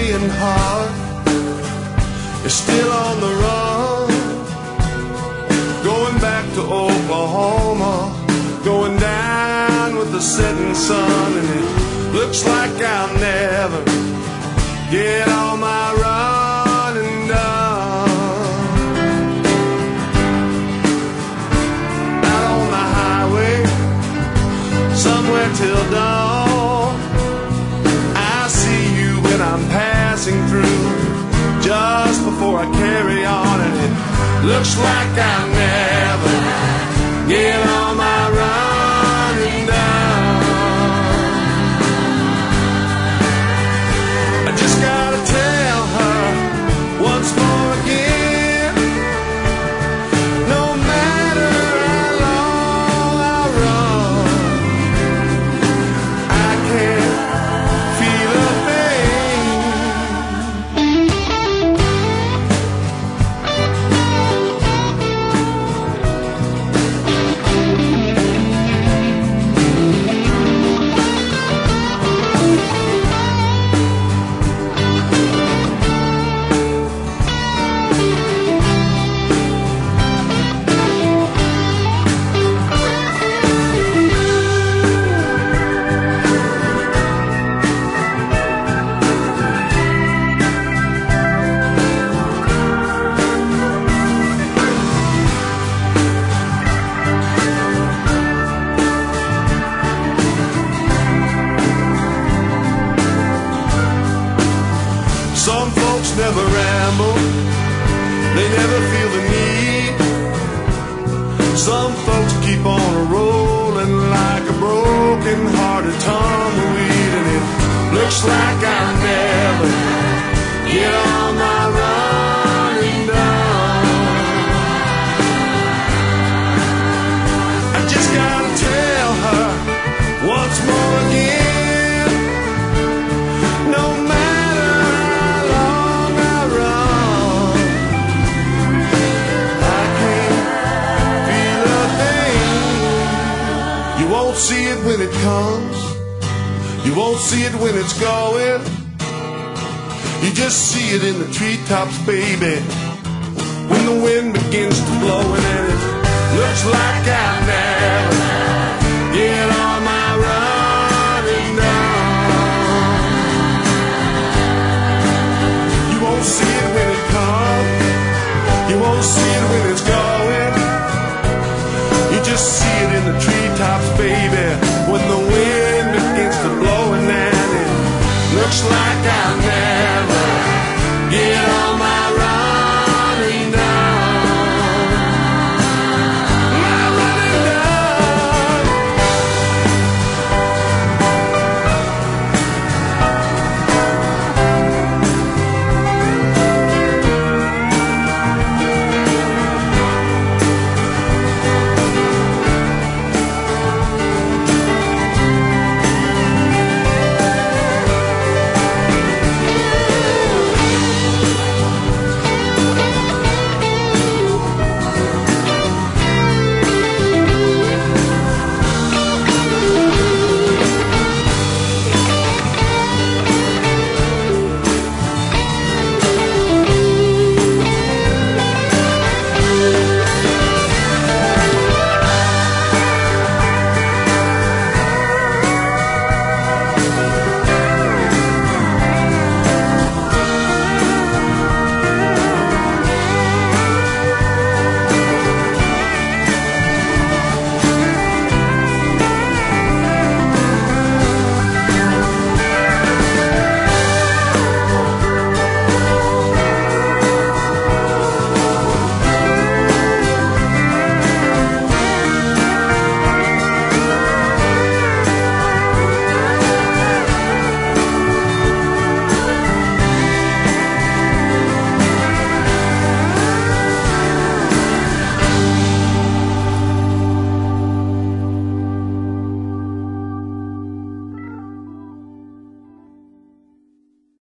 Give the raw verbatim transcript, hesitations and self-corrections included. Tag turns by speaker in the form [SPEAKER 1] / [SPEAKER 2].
[SPEAKER 1] Indian heart is still on the run, going back to Oklahoma, going down with the setting sun, and it looks like I'll never get all my running done. Out on the highway, somewhere till dawn, I see you when I'm passing through, just before I carry on, and it looks like I'll never get all my running done. I just gotta tell her once more again, no matter how long I run, I can't feel a thing. Some folks never ramble, they never feel the need. Some folks keep on rolling like a broken-hearted tumbleweed, and it looks like I'll never get all my running done. I just gotta tell her once more again, no matter how long I run, I can't feel a thing. You won't see it when it comes, you won't see it when it's going, you just see it in the treetops, baby, when the wind begins to blow, and it looks like I'll never get all my running done. You won't see it when it comes, you won't see it when it's going, you just see it in the treetops, baby, when the wind begins to blow, and then it looks like I'll never